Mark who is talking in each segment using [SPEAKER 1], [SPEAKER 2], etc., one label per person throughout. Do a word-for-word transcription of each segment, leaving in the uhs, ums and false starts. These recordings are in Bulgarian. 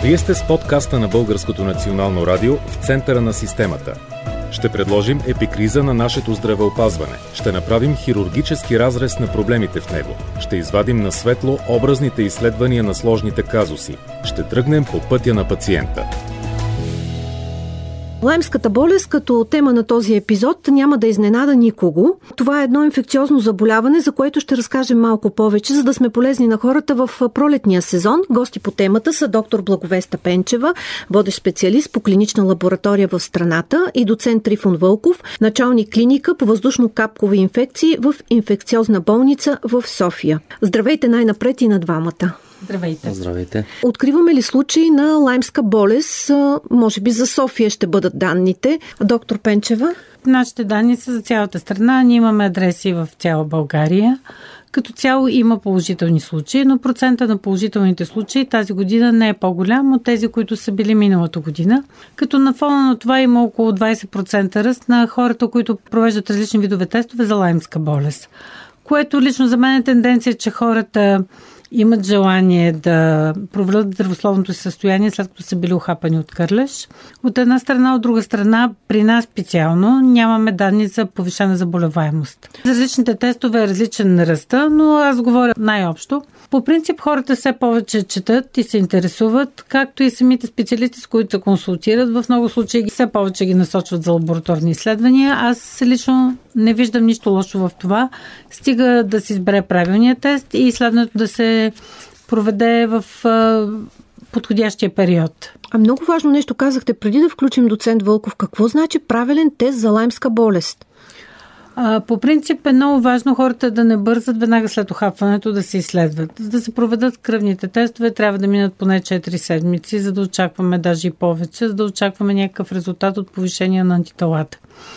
[SPEAKER 1] Вие сте с подкаста на Българското национално радио в центъра на системата. Ще предложим епикриза на нашето здравеопазване. Ще направим хирургически разрез на проблемите в него. Ще извадим на светло образните изследвания на сложните казуси. Ще тръгнем по пътя на пациента.
[SPEAKER 2] Лаймската болест като тема на този епизод няма да изненада никого. Това е едно инфекциозно заболяване, за което ще разкажем малко повече, за да сме полезни на хората в пролетния сезон. Гости по темата са доктор Благовеста Пенчева, водещ специалист по клинична лаборатория в страната, и доцент Трифон Вълков, началник клиника по въздушно-капкови инфекции в инфекциозна болница в София. Здравейте най-напред и на двамата.
[SPEAKER 3] Здравейте.
[SPEAKER 4] Здравейте.
[SPEAKER 2] Откриваме ли случаи на лаймска болест? Може би за София ще бъдат данните. Доктор Пенчева?
[SPEAKER 3] Нашите данни са за цялата страна. Ние имаме адреси в цяла България. Като цяло има положителни случаи, но процента на положителните случаи тази година не е по-голям от тези, които са били миналата година. Като на фона на това има около двайсет процента ръст на хората, които провеждат различни видове тестове за лаймска болест. Което лично за мен е тенденция, че хората имат желание да проверят здравословното си състояние, след като са били ухапани от кърлеж. От една страна, от друга страна, при нас специално нямаме данни за повишена заболеваемост. За различните тестове е различен ръста, но аз говоря най-общо. По принцип, хората все повече четат и се интересуват, както и самите специалисти, с които се консултират. В много случаи все повече ги насочват за лабораторни изследвания. Аз лично не виждам нищо лошо в това. Стига да се избере правилния тест и следното да се проведе в подходящия период.
[SPEAKER 2] А много важно нещо казахте преди да включим доцент Вълков. Какво значи правилен тест за лаймска болест?
[SPEAKER 3] А, по принцип е много важно хората да не бързат веднага след ухапването да се изследват. За да се проведат кръвните тестове, трябва да минат поне четири седмици, за да очакваме даже и повече, за да очакваме някакъв резултат от повишение на антителата.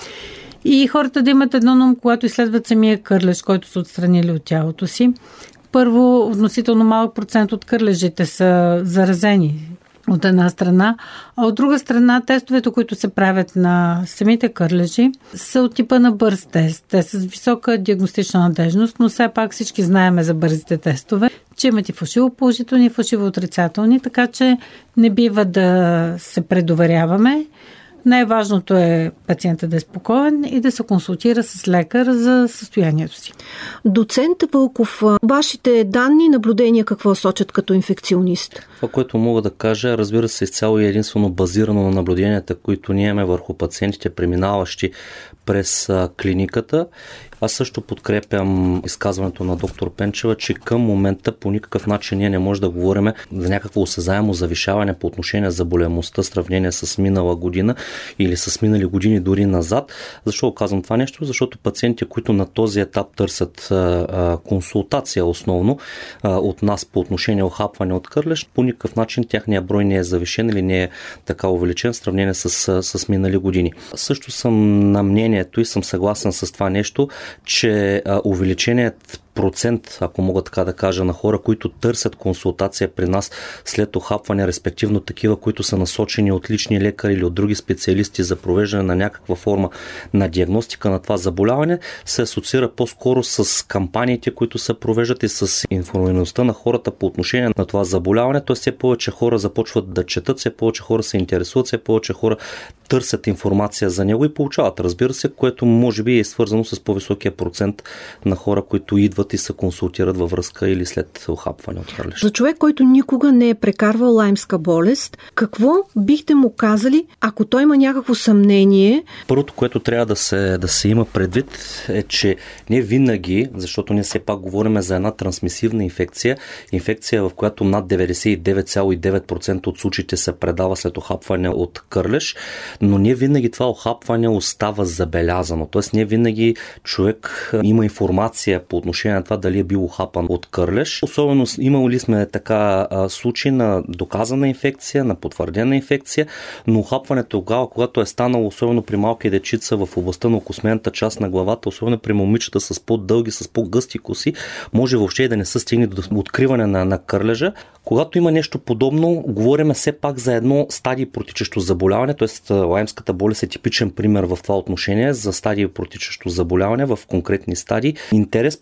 [SPEAKER 3] И хората да имат едно на ум, когато изследват самия кърлеж, който са отстранили от тялото си. Първо, относително малък процент от кърлежите са заразени от една страна, а от друга страна тестовете, които се правят на самите кърлежи, са от типа на бърз тест. Те са с висока диагностична надежност, но все пак всички знаеме за бързите тестове, че имат и фалшиво положителни и фалшиво отрицателни, така че не бива да се предоверяваме. Най-важното е пациентът да е спокоен и да се консултира с лекар за състоянието си.
[SPEAKER 2] Доцент Вълков, вашите данни, наблюдения какво сочат като инфекционист?
[SPEAKER 4] Това, което мога да кажа, разбира се, изцяло и единствено базирано на наблюденията, които ние имаме върху пациентите, преминаващи през клиниката. Аз също подкрепям изказването на доктор Пенчева, че към момента по никакъв начин ние не можем да говорим за някакво осезаемо завишаване по отношение на заболеваемостта в сравнение с минала година или с минали години дори назад. Защо казвам това нещо? Защото пациенти, които на този етап търсят а, консултация основно а, от нас по отношение охапване от кърлеж, по никакъв начин тяхния брой не е завишен или не е така увеличен в сравнение с, с минали години. Също съм на мнението и съм съгласен с това нещо, че а, увеличеният процент, ако мога така да кажа, на хора, които търсят консултация при нас след охапване, респективно такива, които са насочени от лични лекари или от други специалисти за провеждане на някаква форма на диагностика на това заболяване, се асоциира по-скоро с кампаниите, които се провеждат и с информираността на хората по отношение на това заболяване. Тоест все повече хора започват да четат, все повече хора се интересуват, все повече хора търсят информация за него и получават, разбира се, което може би е свързано с по-високия процент на хора, които идват и се консултират във връзка или след охапване от кърлеж.
[SPEAKER 2] За човек, който никога не е прекарвал лаймска болест, какво бихте му казали, ако той има някакво съмнение?
[SPEAKER 4] Първото, което трябва да се, да се има предвид е, че не винаги, защото ние все пак говорим за една трансмисивна инфекция, инфекция, в която над деветдесет и девет цяло и девет процента от случаите се предава след охапване от кърлеж, но не винаги това охапване остава забелязано. Тоест не винаги човек има информация по отношение на това дали е бил ухапан от кърлеж. Особено имали ли сме така а, случаи на доказана инфекция, на потвърдена инфекция, но ухапването тогава, когато е станало, особено при малки дечица в областта на окосмената част на главата, особено при момичета с по-дълги, с по-гъсти коси, може въобще и да не се стигне до откриване на, на кърлежа. Когато има нещо подобно, говорим все пак за едно стадий протичащо заболяване, т.е. лаймската болест е типичен пример в това отношение за стадий протичащо заболяване в конкретни стадии. Интерес представлява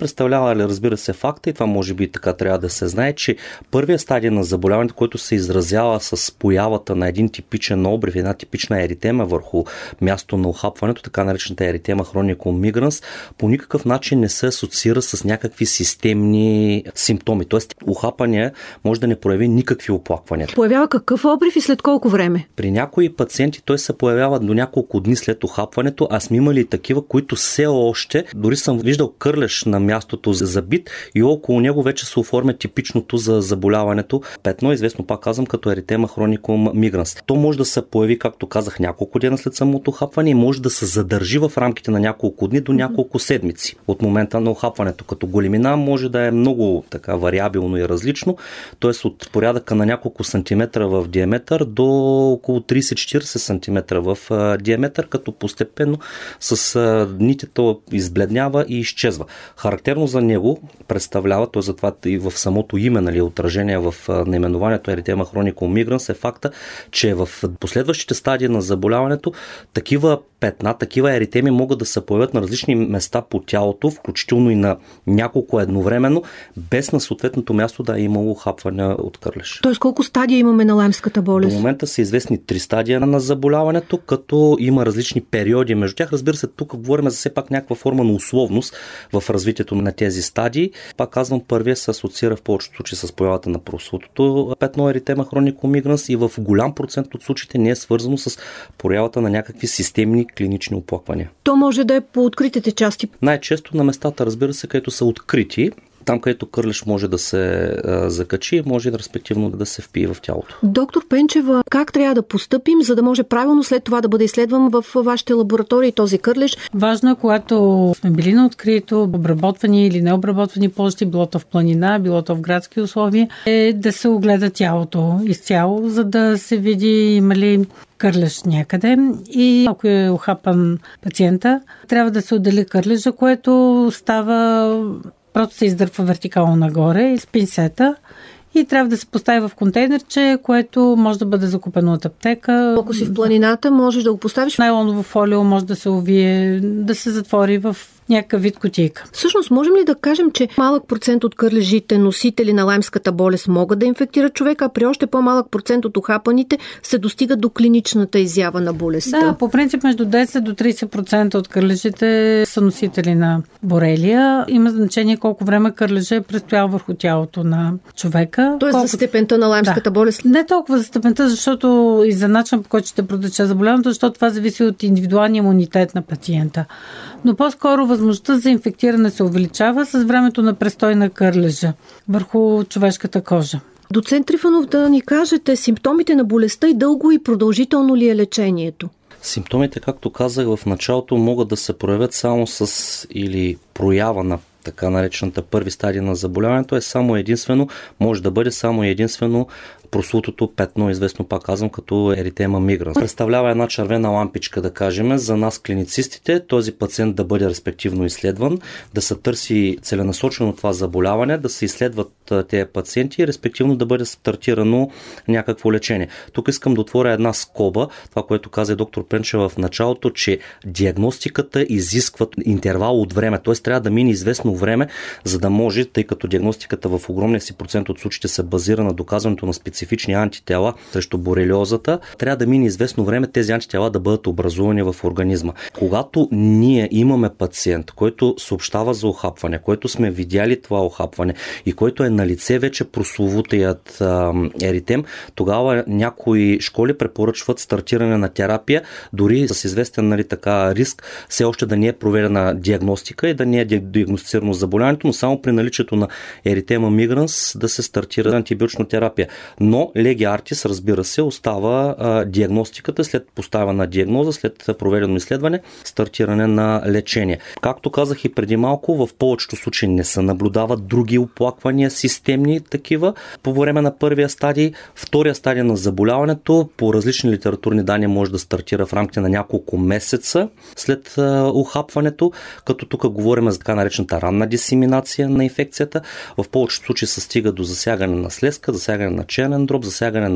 [SPEAKER 4] притеснява ли, разбира се, факта, и това може би така трябва да се знае, че първият стадий на заболяването, който се изразява с появата на един типичен обрив, една типична еритема върху място на ухапването, така наречената еритема хроникум мигранс, по никакъв начин не се асоциира с някакви системни симптоми. Тоест, ухапване може да не прояви никакви оплаквания.
[SPEAKER 2] Появява какъв обрив и след колко време?
[SPEAKER 4] При някои пациенти той се появява до няколко дни след ухапването, а сме имали такива, които все още, дори съм виждал кърлеж на мястото забит и около него вече се оформя типичното за заболяването петно, известно пак казвам като еритема хроникум мигранс. То може да се появи, както казах, няколко дена след самото ухапване и може да се задържи в рамките на няколко дни до няколко седмици от момента на ухапването. Като големина може да е много така вариабилно и различно, т.е. от порядъка на няколко сантиметра в диаметър до около трийсет-четирийсет сантиметра в а, диаметър, като постепенно с а, дните то избледнява и изчезва. Характерно за него представлява, т.е. затова и в самото име, нали, отражение в а, наименованието еритема хроникум мигранс е факта, че в последващите стадии на заболяването такива петна, такива еритеми могат да се появят на различни места по тялото, включително и на няколко едновременно, без на съответното място да е имало ухапване от кърлеж.
[SPEAKER 2] Тоест колко стадия имаме на лаймската болест?
[SPEAKER 4] До момента са известни три стадия на заболяването, като има различни периоди между тях. Разбира се, тук говорим за все пак някаква форма на условност в развитието на тези стадии. Пак казвам, първия се асоциира в повечето случаи с появата на прословутото петно еритема хроникум мигранс и в голям процент от случаите не е свързано с появата на някакви системни клинични оплаквания.
[SPEAKER 2] То може да е по откритите части.
[SPEAKER 4] Най-често на местата, разбира се, където са открити, там, където кърлеж може да се а, закачи, може да респективно да се впие в тялото.
[SPEAKER 2] Доктор Пенчева, как трябва да постъпим, за да може правилно след това да бъде изследван в вашите лаборатории този кърлеж?
[SPEAKER 3] Важно е, когато сме били на открито, обработвани или необработвани площи, било то в планина, било то в градски условия, е да се огледа тялото изцяло, за да се види има ли кърлеж някъде, и ако е ухапан пациента, трябва да се отдели кърлежа, което става, просто се издърпва вертикално нагоре с пинцета и трябва да се постави в контейнерче, което може да бъде закупено от аптека.
[SPEAKER 2] Ако си в планината, можеш да го поставиш.
[SPEAKER 3] Найлоново фолио може да се увие, да се затвори в някакъв вид кутийка.
[SPEAKER 2] Всъщност, можем ли да кажем, че малък процент от кърлежите, носители на лаймската болест, могат да инфектират човека, а при още по-малък процент от ухапаните се достига до клиничната изява на болестта?
[SPEAKER 3] Да, по принцип между десет до трийсет процента от кърлежите са носители на борелия. Има значение колко време кърлежа е престоял върху тялото на човека.
[SPEAKER 2] Тоест
[SPEAKER 3] колко...
[SPEAKER 2] за степента на лаймската
[SPEAKER 3] да.
[SPEAKER 2] болест?
[SPEAKER 3] Не толкова за степента, защото и за начин, по който ще протече заболяването, защото това зависи от индивидуалния имунитет на пациента. Но по-скоро възможността за инфектиране се увеличава с времето на престой на кърлежа върху човешката кожа.
[SPEAKER 2] Доцент Трифонов, да ни кажете симптомите на болестта и дълго и продължително ли е лечението?
[SPEAKER 4] Симптомите, както казах в началото, могат да се проявят само с или проява на така наречената първи стадия на заболяването, е само единствено, може да бъде само единствено прослутото петно, известно пак казвам като еритема мигранс. Представлява една червена лампичка, да кажем, за нас клиницистите, този пациент да бъде респективно изследван, да се търси целенасочено това заболяване, да се изследват тези пациенти и респективно да бъде стартирано някакво лечение. Тук искам да отворя една скоба, това, което каза доктор Пенчева в началото, че диагностиката изисква интервал от време, т.е. трябва да мине известно време, за да може, тъй като диагностиката в огромния си процент от случаите се базира на доказването на специфични антитела срещу борелиозата, трябва да мине известно време тези антитела да бъдат образувани в организма. Когато ние имаме пациент, който съобщава за ухапване, който сме видяли това ухапване и който е на лице вече прословутият а, еритем, тогава някои школи препоръчват стартиране на терапия, дори с известен, нали, така, риск все още да не е проведена диагностика и да не е диагностицирано заболяването, но само при наличието на еритема мигранс да се стартира антибиотична терапия. Но леги артис, разбира се, остава а, диагностиката след поставяне на диагноза, след проведено изследване, стартиране на лечение. Както казах и преди малко, в повечето случаи не се наблюдават други оплаквания, системни такива. По време на първия стадий, втория стадий на заболяването, по различни литературни данни може да стартира в рамките на няколко месеца след а, ухапването, като тук говорим за така наречената ранна дисеминация на инфекцията. В повечето случаи се стига до засягане на слезка, засягане на черен дроб, засягане на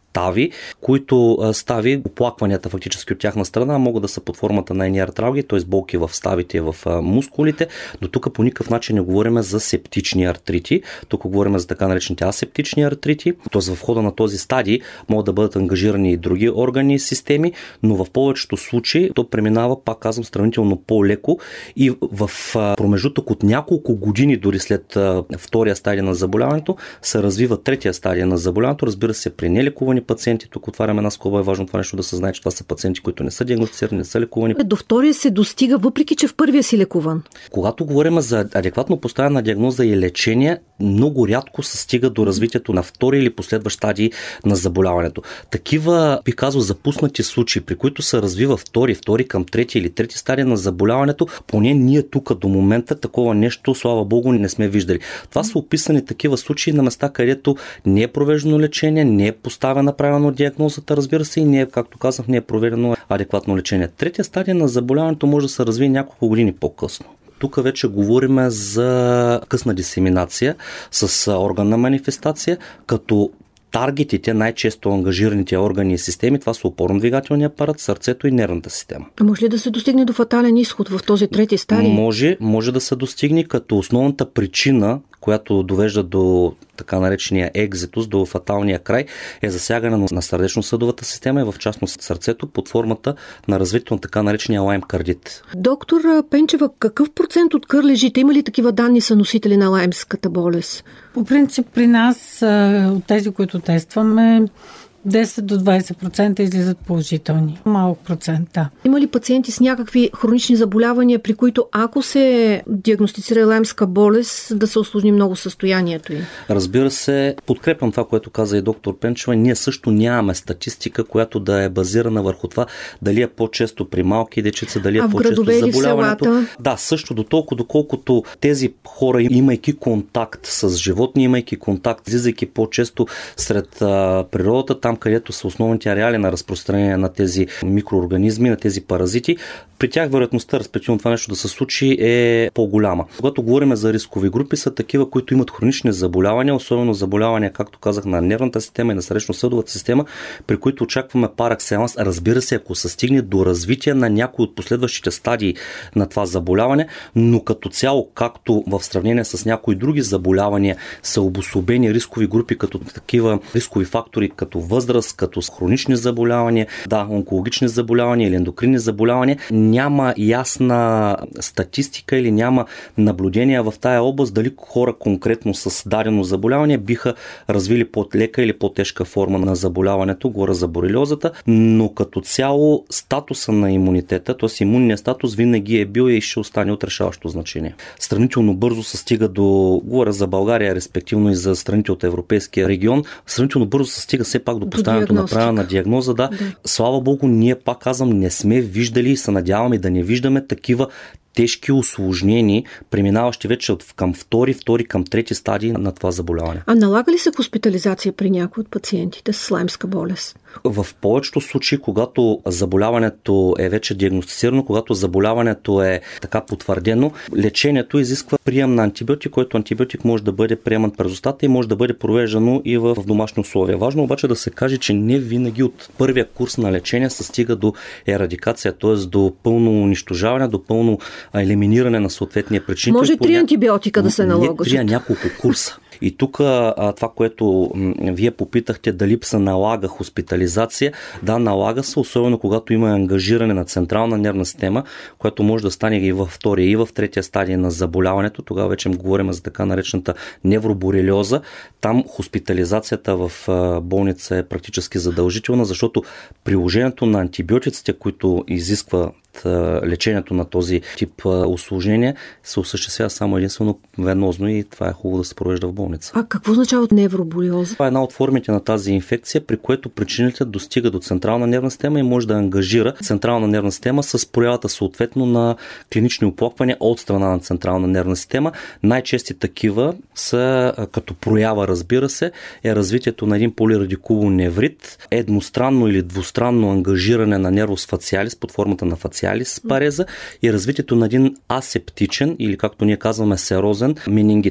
[SPEAKER 4] стави, които стави, оплакванията фактически от тяхна страна могат да са под формата на ениартралгии, т.е. болки в ставите и в мускулите, но тук по никакъв начин не говорим за септични артрити, тук говорим за така наречените асептични артрити, т.е. в хода на този стадий могат да бъдат ангажирани и други органи и системи, но в повечето случаи то преминава, пак казвам, сравнително по-леко и в промежутък от няколко години, дори след втория стадий на заболяването, се развива третия стадий на заболяването. Разбира се, при нелекувани пациенти, тук отваряме една скоба, е важно това нещо да се знае, че това са пациенти, които не са диагностицирани, не са лекувани.
[SPEAKER 2] До втория се достига, въпреки че в първия си лекуван.
[SPEAKER 4] Когато говорим за адекватно поставена диагноза и лечение, много рядко се стига до развитието на втори или последващ стадий на заболяването. Такива, би казал, запуснати случаи, при които се развива втори, втори към трети или трети стадий на заболяването, поне ние тук до момента такова нещо, слава Богу, не сме виждали. Това са описани такива случаи на места, където не е провеждано лечение, не е поставена правилно диагнозата, разбира се, и не е, както казах, не е проведено адекватно лечение. Третия стадий на заболяването може да се развие няколко години по-късно. Тук вече говорим за късна дисеминация с органна манифестация, като таргетите, най-често ангажираните органи и системи, това са опорно-двигателния апарат, сърцето и нервната система.
[SPEAKER 2] А може ли да се достигне до фатален изход в този трети стадий?
[SPEAKER 4] Може, може да се достигне, като основната причина, която довежда до така наречения екзитус, до фаталния край, е засягане на сърдечно-съдовата система и в частност сърцето под формата на развитието на така наречения лайм кардит.
[SPEAKER 2] Доктор Пенчева, какъв процент от кърлежите, има ли такива данни, са носители на лаймската болест?
[SPEAKER 3] По принцип при нас, от тези, които тестваме, десет до двайсет процента излизат положителни. Малък процент, да.
[SPEAKER 2] Има ли пациенти с някакви хронични заболявания, при които ако се диагностицира лаймска болест, да се усложни много състоянието им?
[SPEAKER 4] Разбира се, подкрепям това, което каза и доктор Пенчева. Ние също нямаме статистика, която да е базирана върху това дали е по-често при малки дечица, дали е
[SPEAKER 2] а
[SPEAKER 4] по-често заболяването.
[SPEAKER 2] В
[SPEAKER 4] да, също до толкова, доколкото тези хора, имайки контакт с животни, имайки контакт, излизайки по-често сред а, природата, там където са основните ареали на разпространение на тези микроорганизми, на тези паразити, при тях вероятността, респективно това нещо да се случи, е по-голяма. Когато говорим за рискови групи, са такива, които имат хронични заболявания, особено заболявания, както казах, на нервната система и на сърдечно-съдовата система, при които очакваме пар екселанс. Разбира се, ако се стигне до развитие на някои от последващите стадии на това заболяване, но като цяло, както в сравнение с някои други заболявания, са обособени рискови групи като такива рискови фактори, като възраст, като хронични заболявания, да, онкологични заболявания или ендокринни заболявания, няма ясна статистика или няма наблюдения в тая област дали хора конкретно с дадено заболяване биха развили по-лека или по-тежка форма на заболяването, говоря за борелиозата, но като цяло статуса на имунитета, т.е. имунния статус винаги е бил и ще остане от решаващо значение. Сравнително бързо се стига до, говоря за България, респективно и за страните от европейския регион, сравнително бързо се стига все пак до поставянето на правилна диагноза. Да. да. Слава Богу, ние, пак казвам, не сме виждали и се надяваме да не виждаме такива тежки усложнени, преминаващи вече от към втори, втори към трети стадии на това заболяване.
[SPEAKER 2] А налага ли се хоспитализация при някои от пациентите с лаймска болест?
[SPEAKER 4] В повечето случаи, когато заболяването е вече диагностицирано, когато заболяването е така потвърдено, лечението изисква прием на антибиотик, който антибиотик може да бъде приеман през устата и може да бъде провеждано и в домашни условия. Важно обаче да се каже, че не винаги от първия курс на лечение се стига до ерадикация, т.е. до пълно унищожаване, до пълно елиминиране на съответния причинител.
[SPEAKER 2] Може три антибиотика да се налагат.
[SPEAKER 4] Не, три, няколко курса. И тук това, което м, вие попитахте, дали се налага хоспитализация, да, налага се, особено когато има ангажиране на централна нервна система, което може да стане и във втория, и в третия стадия на заболяването. Тогава вече говорим за така наречената невроборелиоза. Там хоспитализацията в болница е практически задължителна, защото приложението на антибиотиците, които изисква лечението на този тип усложнения, се осъществява само единствено венозно и това е хубаво да се провежда в болница.
[SPEAKER 2] А какво означава невроболиоза?
[SPEAKER 4] Това е една от формите на тази инфекция, при което причинителят достига до централна нервна система и може да ангажира централна нервна система с проявата съответно на клинични оплаквания от страна на централна нервна система. Най-чести такива са, като проява, разбира се, е развитието на един полирадикулоневрит, едностранно или двустранно ангажиране на нервус фациалис под формата на фациалис пареза и развитието на един асептичен или, както ние казваме, серозен менингит.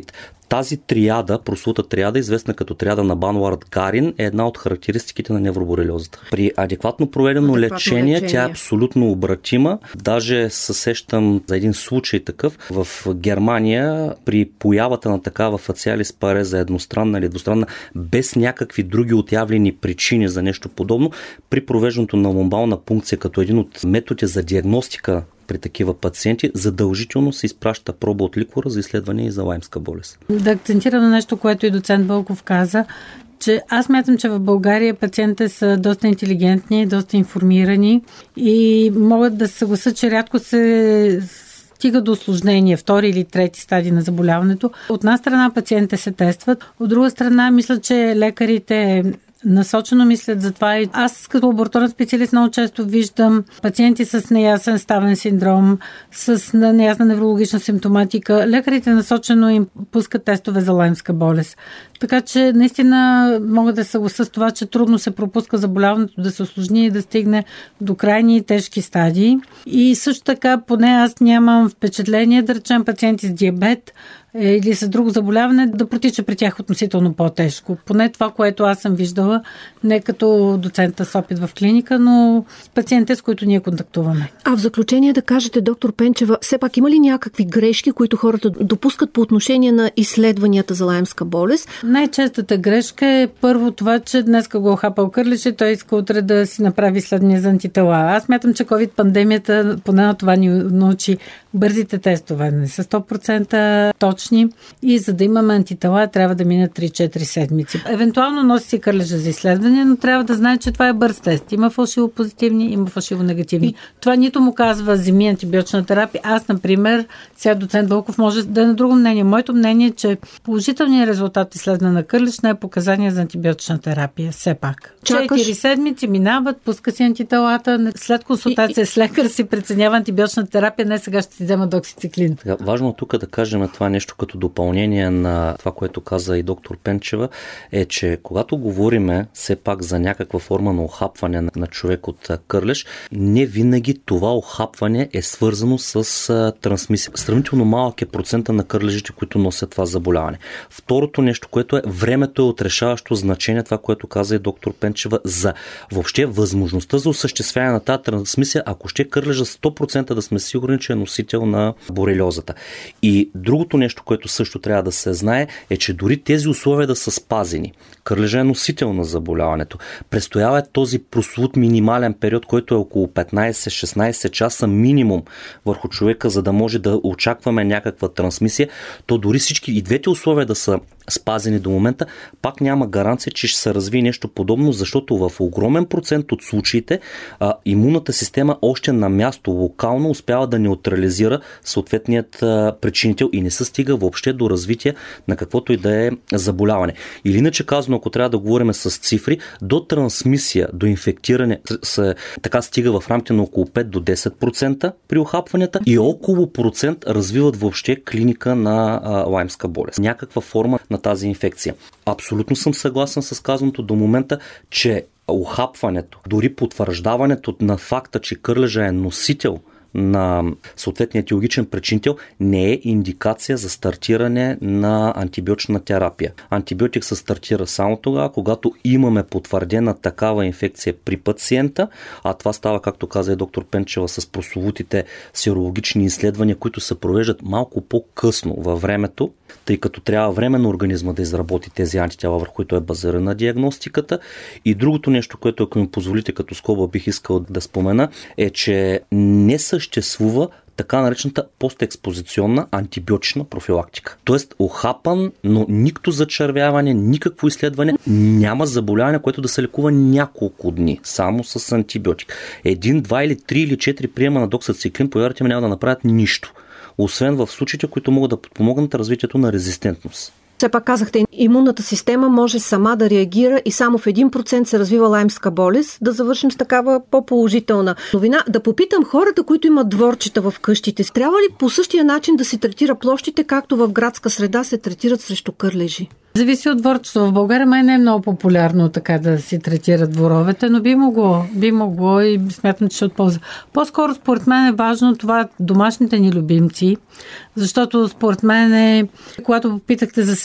[SPEAKER 4] Тази триада, прослута триада, известна като триада на Банвард-Гарин, е една от характеристиките на невроборелиозата. При адекватно проведено адекватно лечение, лечение, тя е абсолютно обратима. Даже се сещам за един случай такъв. В Германия при появата на такава фациалис пареза, едностранна или двустранна, без някакви други отявлени причини за нещо подобно, при провеждането на ломбална пункция като един от методи за диагностика при такива пациенти, задължително се изпраща проба от ликвора за изследване и за лаймска болест.
[SPEAKER 3] Да акцентирам на нещо, което и доцент Бълков каза, че аз мятам, че в България пациентите са доста интелигентни, доста информирани и могат да се съгласят, че рядко се стига до усложнение, втори или трети стадий на заболяването. От една страна пациентите се тестват, от друга страна мисля, че лекарите насочено мислят за това. И аз като лабораторен специалист много често виждам пациенти с неясен ставен синдром, с неясна неврологична симптоматика. Лекарите насочено им пускат тестове за лаймска болест. Така че наистина мога да се съглася с това, че трудно се пропуска заболяването да се усложни и да стигне до крайни и тежки стадии. И също така, поне аз нямам впечатление, да речем пациенти с диабет или с друго заболяване, да протича при тях относително по-тежко. Поне това, което аз съм виждала, не като доцента с опит в клиника, но с пациентите, с които ние контактуваме.
[SPEAKER 2] А в заключение да кажете, доктор Пенчева, все пак има ли някакви грешки, които хората допускат по отношение на изследванията за лаймска болест?
[SPEAKER 3] Най-честата грешка е първо това, че днеска го охапал кърлиш и той иска утре да си направи изследвания за антитела. Аз мятам, че ковид-пандемията поне на това ни научи. Бързите тестове не са сто процента точни и за да имаме антитела трябва да минат три-четири седмици. Евентуално носи си кърлежа за изследване, но трябва да знае, че това е бърз тест. Има фалшиво позитивни, има фалшиво негативни. Това нито му казва вземи антибиотична терапия. Аз, например, сега доцент Бълков може да е на друго мнение. Моето мнение е, че положителният резултат изследване на кърлеж не е показание за антибиотична терапия. Все пак.
[SPEAKER 2] Чакаш...
[SPEAKER 3] Четири седмици минават, пуска си антителата, след консултация и... с лекар си преценява антибиотична терапия, не сега ще си взема доксициклин.
[SPEAKER 4] Важно тук да кажем това нещо като допълнение на това, което каза и доктор Пенчева, е, че когато говориме все пак за някаква форма на охапване на човек от кърлеж, не винаги това охапване е свързано с трансмисия. Сравнително малък е процента на кърлежите, които носят това заболяване. Второто нещо, което е времето е от решаващо значение, това, което каза и доктор Пенчева, за въобще възможността за осъществяване на тази трансмисия, ако ще кърлежа сто процента да сме сигурни, че е носител на борелиозата. И другото нещо, което също трябва да се знае, е, че дори тези условия да са спазени, кърлежа е носител на заболяването, престоява този прослут минимален период, който е около петнайсет-шестнайсет часа минимум върху човека, за да може да очакваме някаква трансмисия, то дори всички и двете условия да са спазени до момента, пак няма гаранция, че ще се развие нещо подобно, защото в огромен процент от случаите а, имунната система още на място локално успява да неутрализира съответният а, причинител и не се стига въобще до развитие на каквото и да е заболяване. Или иначе казано, ако трябва да говорим с цифри, до трансмисия, до инфектиране се, така стига в рамките на около пет до десет процента при охапванията и около процент развиват въобще клиника на а, лаймска болест. Някаква форма на тази инфекция. Абсолютно съм съгласен с казаното до момента, че охапването, дори потвърждаването на факта, че кърлежа е носител на съответния етиологичен причинител, не е индикация за стартиране на антибиотична терапия. Антибиотик се стартира само тогава, когато имаме потвърдена такава инфекция при пациента, а това става, както каза и доктор Пенчева, с прословутите серологични изследвания, които се провеждат малко по-късно във времето, тъй като трябва време на организма да изработи тези антитела, върху които е базирана диагностиката. И другото нещо, което, ако ми позволите като скоба бих искал да спомена, е, че не съществува така наречената постекспозиционна антибиотична профилактика. Тоест охапан, но никакво зачервяване, никакво изследване, няма заболяване, което да се лекува няколко дни, само с антибиотик. Един, два или три или четири приема на доксициклин, повярвайте ми, няма да направят нищо, освен в случаите, които могат да подпомогнат развитието на резистентност.
[SPEAKER 2] Все пак казахте, имунната система може сама да реагира и само в един процент се развива лаймска болест. Да завършим с такава по-положителна новина. Да попитам хората, които имат дворчета в къщите, трябва ли по същия начин да се третира площите, както в градска среда се третират срещу кърлежи?
[SPEAKER 3] Зависи от дворчето. В България май не е много популярно така да си третират дворовете, но би могло, би могло и смятам, че ще отползва. По-скоро според мен е важно това домашните ни любимци, защото според мен е, когато попитахте за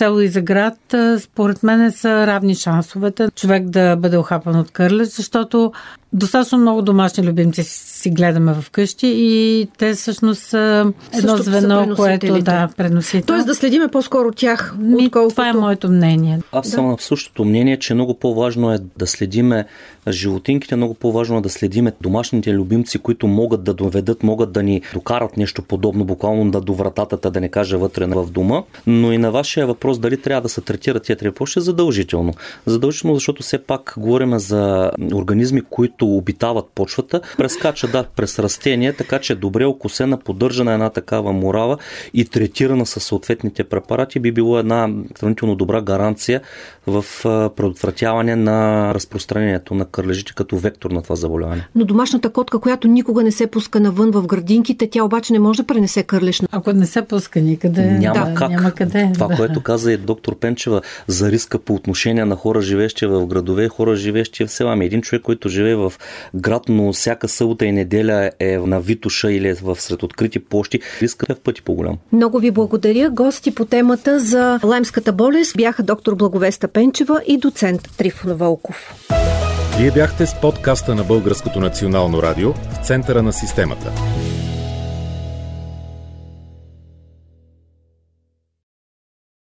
[SPEAKER 3] село и за град, според мен са равни шансовете човек да бъде охапан от кърлеж, защото достатъчно много домашни любимци си гледаме вкъщи и те всъщност са едно
[SPEAKER 2] Също
[SPEAKER 3] звено, което да преносител.
[SPEAKER 2] Тоест да следиме по-скоро тях,
[SPEAKER 3] Ми,
[SPEAKER 2] отколкото...
[SPEAKER 3] Това е моето мнение.
[SPEAKER 4] Аз съм да. на същото мнение, че много по-важно е да следиме животинките, много по-важно е да следиме домашните любимци, които могат да доведат, могат да ни докарат нещо подобно, буквално да до вратата, да не кажа вътре в дома. Но и на вашия въпрос дали трябва да се третират тия трепощи, задължително. Задължително, защото все пак говорим за организми, които обитават почвата, прескача да през растения, така че добре окосена, поддържана една такава морава и третирана със съответните препарати би било една сравнително добра гаранция в предотвратяване на разпространението на кърлежите като вектор на това заболяване.
[SPEAKER 2] Но домашната котка, която никога не се пуска навън в градинките, тя обаче не може да пренесе кърлеж.
[SPEAKER 3] Ако не се пуска никъде,
[SPEAKER 4] няма
[SPEAKER 3] да,
[SPEAKER 4] как.
[SPEAKER 3] Няма къде.
[SPEAKER 4] Това,
[SPEAKER 3] да.
[SPEAKER 4] което каза и доктор Пенчева за риска по отношение на хора, живеещи в градове, хора, живеещи в села. Ами един човек, който живее в град, но всяка събота и неделя е на Витоша или е в сред открити площи, рискът е в пъти по-голям.
[SPEAKER 2] Много ви благодаря. Гости по темата за лаймската болест бяха доктор Благовеста Пенчева и доцент Трифон Вълков.
[SPEAKER 1] Вие бяхте с подкаста на Българското национално радио в центъра на системата.